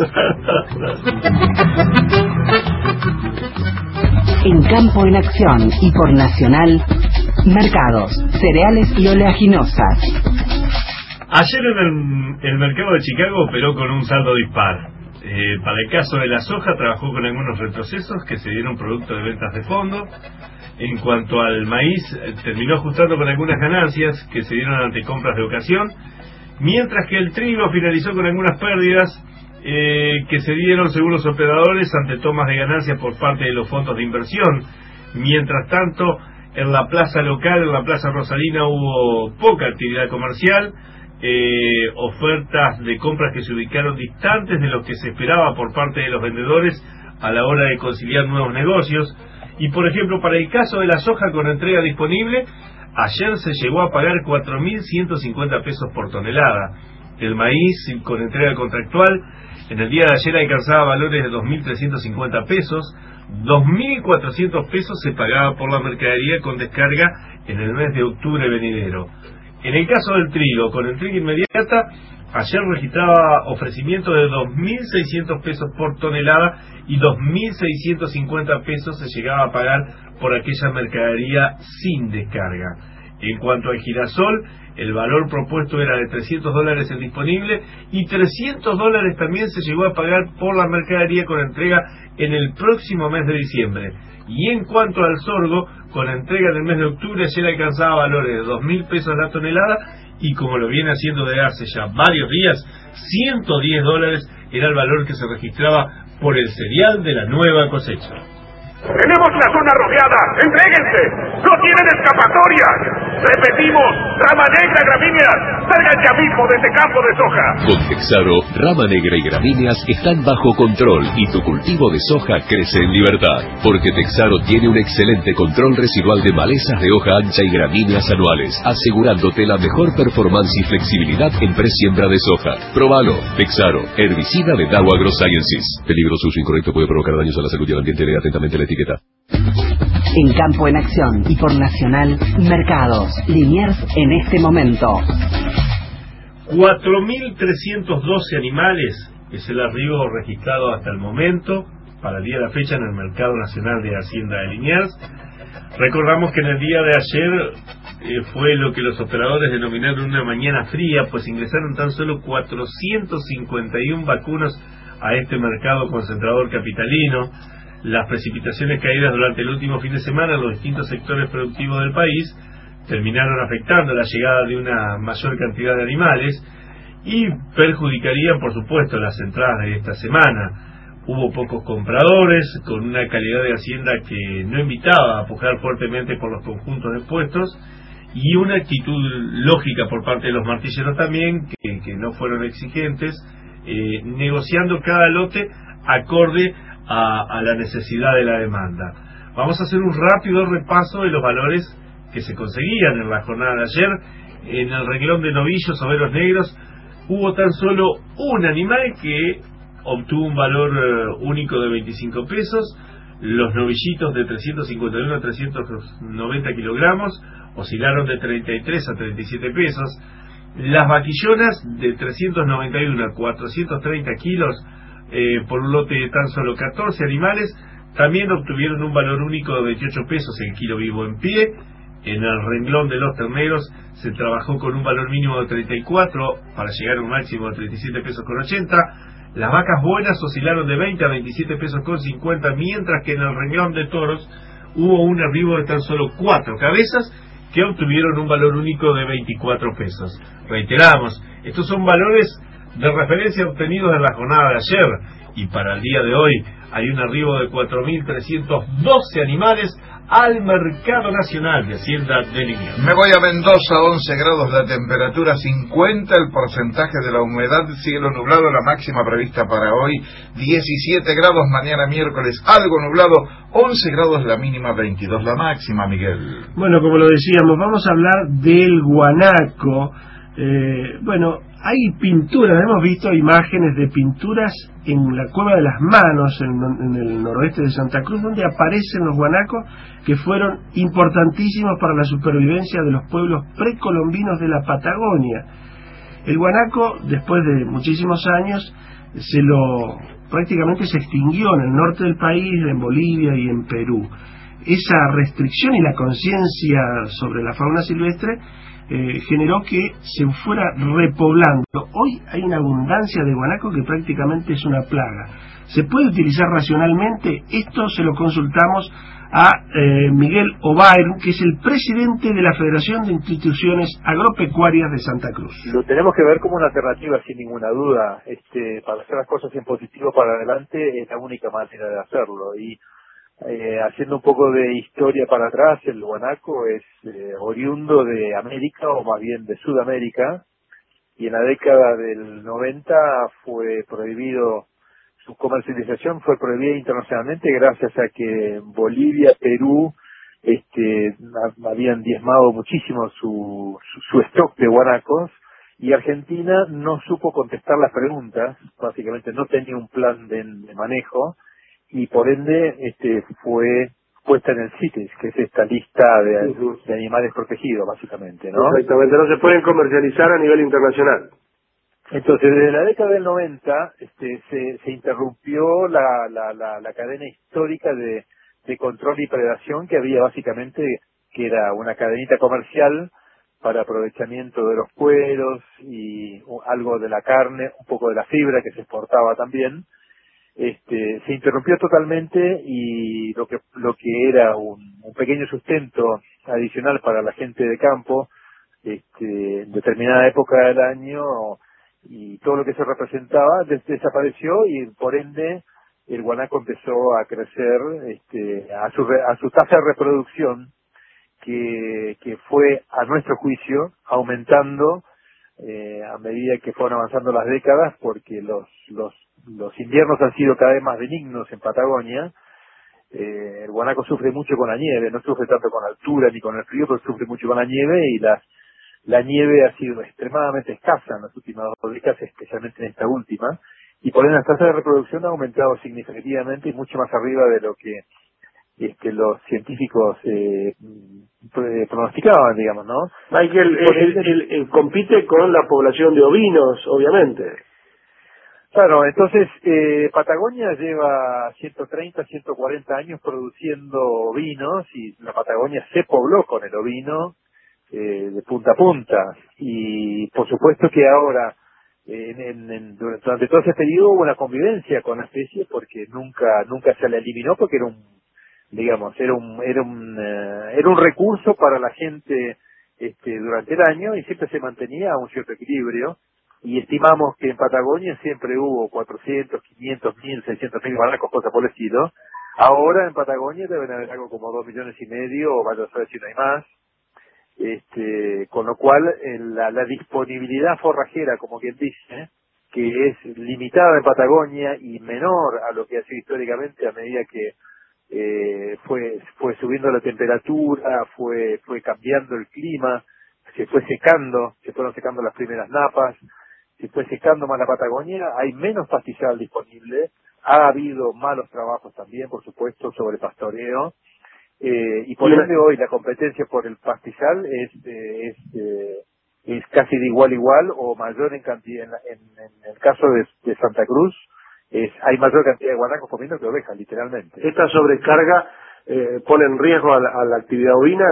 En Campo en Acción y por Nacional, mercados, cereales y oleaginosas.
Ayer en el, el mercado de Chicago operó con un saldo dispar. Eh, para el caso de la soja trabajó con algunos retrocesos que se dieron producto de ventas de fondo. En cuanto al maíz, eh, terminó ajustando con algunas ganancias que se dieron ante compras de ocasión, mientras que el trigo finalizó con algunas pérdidas eh, que se dieron según los operadores ante tomas de ganancias por parte de los fondos de inversión. Mientras tanto, en la plaza local, en la plaza Rosalina, hubo poca actividad comercial. Eh, ofertas de compras que se ubicaron distantes de lo que se esperaba por parte de los vendedores a la hora de conciliar nuevos negocios. Y por ejemplo, para el caso de la soja con entrega disponible, ayer se llegó a pagar cuatro mil ciento cincuenta pesos por tonelada. El maíz con entrega contractual en el día de ayer alcanzaba valores de dos mil trescientos cincuenta pesos. dos mil cuatrocientos pesos se pagaba por la mercadería con descarga en el mes de octubre venidero. En el caso del trigo, con entrega inmediata, ayer registraba ofrecimiento de dos mil seiscientos pesos por tonelada y dos mil seiscientos cincuenta pesos se llegaba a pagar por aquella mercadería sin descarga. En cuanto al girasol, el valor propuesto era de trescientos dólares el disponible y trescientos dólares también se llegó a pagar por la mercadería con entrega en el próximo mes de diciembre. Y en cuanto al sorgo, con entrega en el mes de octubre, ayer alcanzaba valores de dos mil pesos la tonelada y como lo viene haciendo desde hace ya varios días, ciento diez dólares era el valor que se registraba por el cereal de la nueva cosecha.
Tenemos la zona rodeada, entréguense, no tienen escapatoria. Repetimos, rama negra, gramíneas, salgan ya mismo de este campo de soja.
Con Texaro, rama negra y gramíneas están bajo control y tu cultivo de soja crece en libertad. Porque Texaro tiene un excelente control residual de malezas de hoja ancha y gramíneas anuales, asegurándote la mejor performance y flexibilidad en presiembra de soja. Próbalo, Texaro, herbicida de Dow AgroSciences. Peligroso uso incorrecto puede provocar daños a la salud y al ambiente. Lee atentamente la etiqueta.
En Campo en Acción y por Nacional, mercados, Liniers en este momento.
cuatro mil trescientos doce animales es el arribo registrado hasta el momento para el día de la fecha en el Mercado Nacional de Hacienda de Liniers. Recordamos que en el día de ayer eh, fue lo que los operadores denominaron una mañana fría, pues ingresaron tan solo cuatrocientos cincuenta y uno vacunos a este mercado concentrador capitalino. Las precipitaciones caídas durante el último fin de semana en los distintos sectores productivos del país terminaron afectando la llegada de una mayor cantidad de animales y perjudicarían, por supuesto, las entradas de esta semana. Hubo pocos compradores, con una calidad de hacienda que no invitaba a pujar fuertemente por los conjuntos de puestos, y una actitud lógica por parte de los martilleros también, que, que no fueron exigentes, eh, negociando cada lote acorde a, a la necesidad de la demanda. Vamos a hacer un rápido repaso de los valores que se conseguían en la jornada de ayer. En el renglón de novillos overos negros hubo tan solo un animal que obtuvo un valor uh, único de veinticinco pesos. Los novillitos de trescientos cincuenta y uno a trescientos noventa kilogramos oscilaron de treinta y tres a treinta y siete pesos. Las vaquillonas de trescientos noventa y uno a cuatrocientos treinta kilos, eh, por un lote de tan solo catorce animales, también obtuvieron un valor único de veintiocho pesos el kilo vivo en pie. En el renglón de los terneros se trabajó con un valor mínimo de treinta y cuatro para llegar a un máximo de treinta y siete pesos con ochenta. Las vacas buenas oscilaron de veinte a veintisiete pesos con cincuenta, mientras que en el renglón de toros hubo un arribo de tan solo cuatro cabezas que obtuvieron un valor único de veinticuatro pesos. Reiteramos, estos son valores de referencia obtenidos en la jornada de ayer, y para el día de hoy hay un arribo de cuatro mil trescientos doce animales al mercado nacional de Hacienda de Liniers.
Me voy a Mendoza, once grados la temperatura, cincuenta el porcentaje de la humedad, cielo nublado, la máxima prevista para hoy, diecisiete grados, mañana miércoles algo nublado, once grados la mínima, veintidós la máxima, Miguel.
Bueno, como lo decíamos, vamos a hablar del guanaco. Eh, bueno, hay pinturas, hemos visto imágenes de pinturas en la Cueva de las Manos, en, en el noroeste de Santa Cruz, donde aparecen los guanacos, que fueron importantísimos para la supervivencia de los pueblos precolombinos de la Patagonia. El guanaco, después de muchísimos años, se lo prácticamente se extinguió en el norte del país, en Bolivia y en Perú. Esa restricción y la conciencia sobre la fauna silvestre Eh, generó que se fuera repoblando. Hoy hay una abundancia de guanaco que prácticamente es una plaga. ¿Se puede utilizar racionalmente? Esto se lo consultamos a eh, Miguel Obair, que es el presidente de la Federación de Instituciones Agropecuarias de Santa Cruz.
Lo tenemos que ver como una alternativa, sin ninguna duda. Este, para hacer las cosas en positivo para adelante es la única manera de hacerlo. Y Eh, haciendo un poco de historia para atrás, el guanaco es eh, oriundo de América, o más bien de Sudamérica, y en la década del noventa fue prohibido, su comercialización fue prohibida internacionalmente gracias a que Bolivia, Perú, este, habían diezmado muchísimo su, su, su stock de guanacos, y Argentina no supo contestar las preguntas, básicamente no tenía un plan de, de manejo, y por ende este fue puesta en el CITES, que es esta lista de, uh-huh. de animales protegidos, básicamente, ¿no?
Exactamente, no se pueden comercializar a nivel internacional.
Entonces, desde la década del noventa este, se, se interrumpió la, la, la, la cadena histórica de, de control y predación que había básicamente, que era una cadenita comercial para aprovechamiento de los cueros y algo de la carne, un poco de la fibra que se exportaba también. Este, se interrumpió totalmente, y lo que lo que era un, un pequeño sustento adicional para la gente de campo, este, en determinada época del año, y todo lo que se representaba des, desapareció, y por ende el guanaco empezó a crecer este, a su a su tasa de reproducción, que que fue, a nuestro juicio, aumentando eh, a medida que fueron avanzando las décadas, porque los los los inviernos han sido cada vez más benignos en Patagonia. Eh, el guanaco sufre mucho con la nieve, no sufre tanto con la altura ni con el frío, pero sufre mucho con la nieve, y la, la nieve ha sido extremadamente escasa en las últimas dos décadas, especialmente en esta última, y por ende la tasa de reproducción ha aumentado significativamente, y mucho más arriba de lo que este, los científicos eh, pronosticaban, digamos, ¿no?
Michael, el, el, el, compite con la población de ovinos, obviamente.
Claro, entonces eh, Patagonia lleva ciento treinta, ciento cuarenta años produciendo ovinos, y la Patagonia se pobló con el ovino eh, de punta a punta, y por supuesto que ahora en, en, en, durante todo ese periodo hubo una convivencia con la especie porque nunca nunca se la eliminó porque era un digamos era un era un uh, era un recurso para la gente este durante el año y siempre se mantenía a un cierto equilibrio. Y estimamos que en Patagonia siempre hubo cuatrocientos, quinientos, mil, seiscientos mil guanacos, cosas por el estilo. Ahora en Patagonia deben haber algo como dos millones y medio, o vaya a saber si no hay más. Este, con lo cual, eh, la, la disponibilidad forrajera, como quien dice, que es limitada en Patagonia y menor a lo que ha sido históricamente a medida que eh, fue fue subiendo la temperatura, fue fue cambiando el clima, se fue secando, se fueron secando las primeras napas, se fue secando más la Patagonia, hay menos pastizal disponible, ha habido malos trabajos también, por supuesto, sobre pastoreo, eh, y por ende hoy la competencia por el pastizal es eh, es, eh, es casi de igual a igual o mayor en cantidad, en, en, en el caso de, de Santa Cruz, es hay mayor cantidad de guanacos comiendo que ovejas, literalmente.
¿Esta sobrecarga eh, pone en riesgo a la, a la actividad ovina?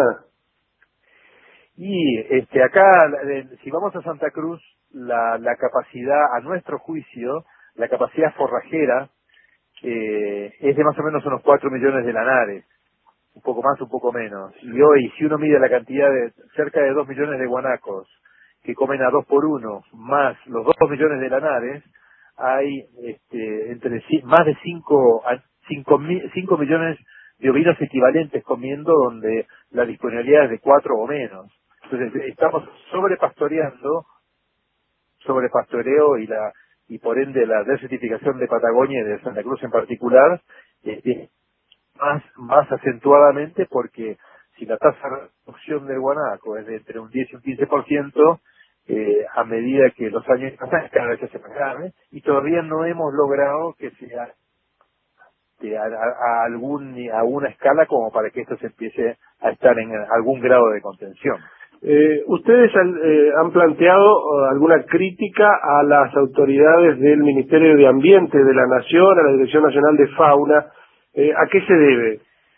Y este acá, eh, si vamos a Santa Cruz, la, la capacidad, a nuestro juicio, la capacidad forrajera eh, es de más o menos unos cuatro millones de lanares, un poco más, un poco menos. Y hoy, si uno mide la cantidad de cerca de dos millones de guanacos que comen a dos por uno, más los dos millones de lanares, hay este, entre más de cinco, cinco, mil, cinco millones de ovinos equivalentes comiendo, donde la disponibilidad es de cuatro o menos. Entonces estamos sobrepastoreando, sobrepastoreo y la y por ende la desertificación de Patagonia y de Santa Cruz en particular, este, más más acentuadamente porque si la tasa de reducción del guanaco es de entre un diez y un quince por ciento, eh, a medida que los años pasan cada vez se hace más grave y todavía no hemos logrado que sea A, a, a algún a una escala como para que esto se empiece a estar en algún grado de contención.
Eh, ¿Ustedes han, eh, han planteado alguna crítica a las autoridades del Ministerio de Ambiente de la Nación, a la Dirección Nacional de Fauna? Eh, ¿A qué se debe?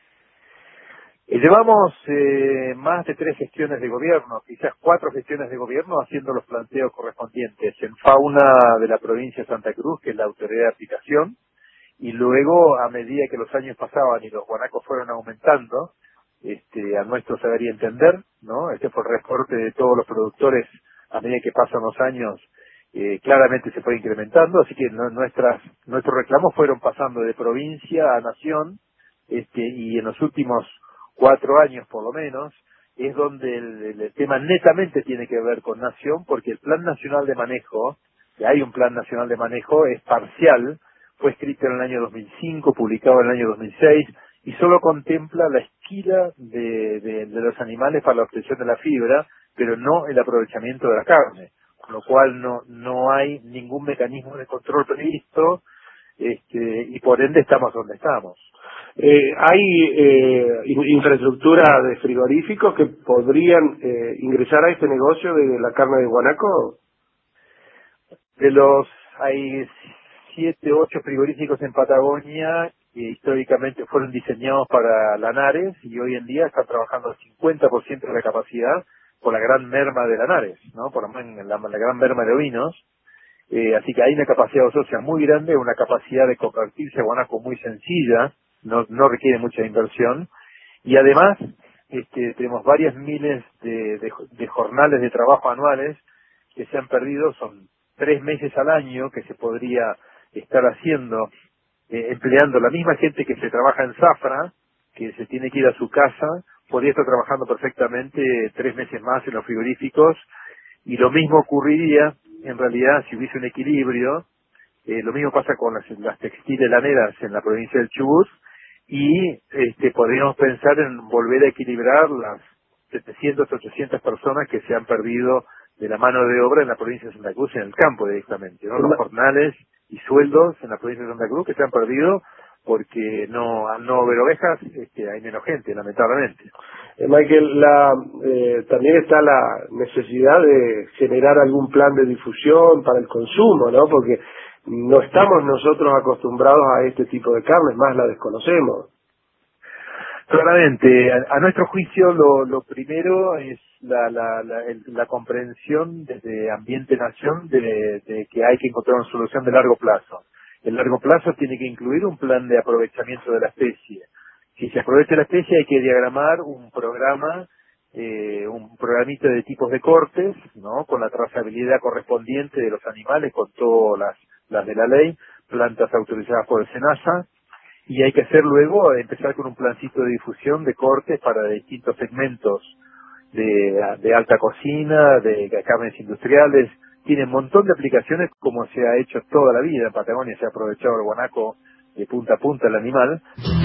Eh, llevamos eh, más de tres gestiones de gobierno, quizás cuatro gestiones de gobierno haciendo los planteos correspondientes en Fauna de la provincia de Santa Cruz, que es la autoridad de aplicación, y luego a medida que los años pasaban y los guanacos fueron aumentando, este, a nuestro saber y entender, ¿no? Este fue el reporte de todos los productores a medida que pasan los años, eh, claramente se fue incrementando, así que no, nuestras nuestros reclamos fueron pasando de provincia a nación, este, y en los últimos cuatro años por lo menos es donde el, el tema netamente tiene que ver con nación, porque el Plan Nacional de Manejo, que hay un Plan Nacional de Manejo, es parcial. Fue escrito en el año dos mil cinco, publicado en el año dos mil seis, y solo contempla la esquila de, de, de los animales para la obtención de la fibra, pero no el aprovechamiento de la carne, con lo cual no no hay ningún mecanismo de control previsto, este, y por ende estamos donde estamos.
Eh, ¿Hay eh, infraestructura de frigoríficos que podrían eh, ingresar a este negocio de la carne de guanaco?
De los hay siete, ocho frigoríficos en Patagonia que históricamente fueron diseñados para lanares y hoy en día están trabajando al cincuenta por ciento de la capacidad por la gran merma de lanares, ¿no? Por la, la, la gran merma de ovinos. Eh, así que hay una capacidad ociosa muy grande, una capacidad de convertirse a guanaco muy sencilla, no, no requiere mucha inversión. Y además, este, tenemos varias miles de, de, de jornales de trabajo anuales que se han perdido, son tres meses al año que se podría estar haciendo, eh, empleando la misma gente que se trabaja en zafra, que se tiene que ir a su casa, podría estar trabajando perfectamente tres meses más en los frigoríficos, y lo mismo ocurriría, en realidad, si hubiese un equilibrio, eh, lo mismo pasa con las, las textiles laneras en la provincia del Chubut, y este, podríamos pensar en volver a equilibrar las setecientas, ochocientas personas que se han perdido de la mano de obra en la provincia de Santa Cruz, en el campo directamente, ¿no? Los jornales y sueldos en la provincia de Santa Cruz que se han perdido porque no al no haber ovejas este, hay menos gente, lamentablemente.
Eh, Michael, la, eh, también está la necesidad de generar algún plan de difusión para el consumo, ¿no? Porque no estamos nosotros acostumbrados a este tipo de carnes, más la desconocemos.
Claramente, a, a nuestro juicio lo, lo primero es la, la, la, el, la comprensión desde Ambiente Nación de, de que hay que encontrar una solución de largo plazo. El largo plazo tiene que incluir un plan de aprovechamiento de la especie. Si se aprovecha la especie hay que diagramar un programa, eh, un programita de tipos de cortes, ¿no? Con la trazabilidad correspondiente de los animales, con todas las, las de la ley, plantas autorizadas por el SENASA, y hay que hacer luego, empezar con un plancito de difusión de cortes para distintos segmentos de, de alta cocina, de carnes industriales. Tiene un montón de aplicaciones como se ha hecho toda la vida. En Patagonia se ha aprovechado el guanaco de punta a punta el animal.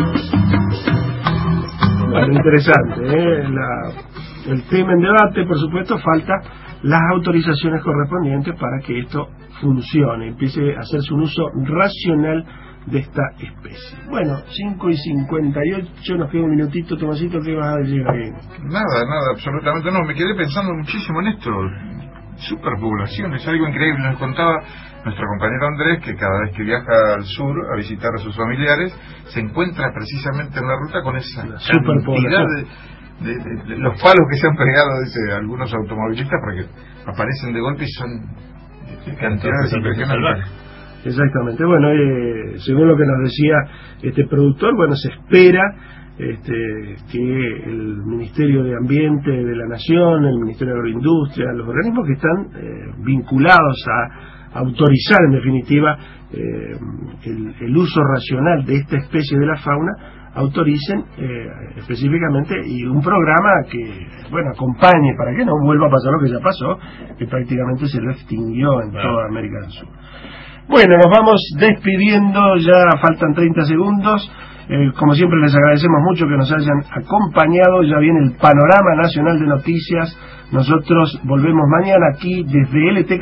Bueno, interesante, ¿eh? La, el tema en debate, por supuesto, falta las autorizaciones correspondientes para que esto funcione, empiece a hacerse un uso racional de esta especie. Bueno, cinco y cincuenta y ocho, nos queda un minutito, Tomasito, ¿qué vas a decir ahí?
Nada, nada, absolutamente no, me quedé pensando muchísimo en esto. Superpoblación, es algo increíble. Nos contaba nuestro compañero Andrés que cada vez que viaja al sur a visitar a sus familiares se encuentra precisamente en la ruta con esa cantidad de, de, de, de los palos que se han pegado, dice algunos automovilistas, porque aparecen de golpe y son de cantidades impresionantes.
Exactamente. Bueno, eh, según lo que nos decía este productor, bueno, se espera Este, que el Ministerio de Ambiente de la Nación, el Ministerio de Agroindustria, los organismos que están eh, vinculados a autorizar en definitiva eh, el, el uso racional de esta especie de la fauna, autoricen eh, específicamente y un programa que, bueno, acompañe para que no vuelva a pasar lo que ya pasó, que prácticamente se lo extinguió en toda América del Sur. Bueno, nos vamos despidiendo, ya faltan treinta segundos. Eh, como siempre les agradecemos mucho que nos hayan acompañado. Ya viene el panorama nacional de noticias. Nosotros volvemos mañana aquí desde L T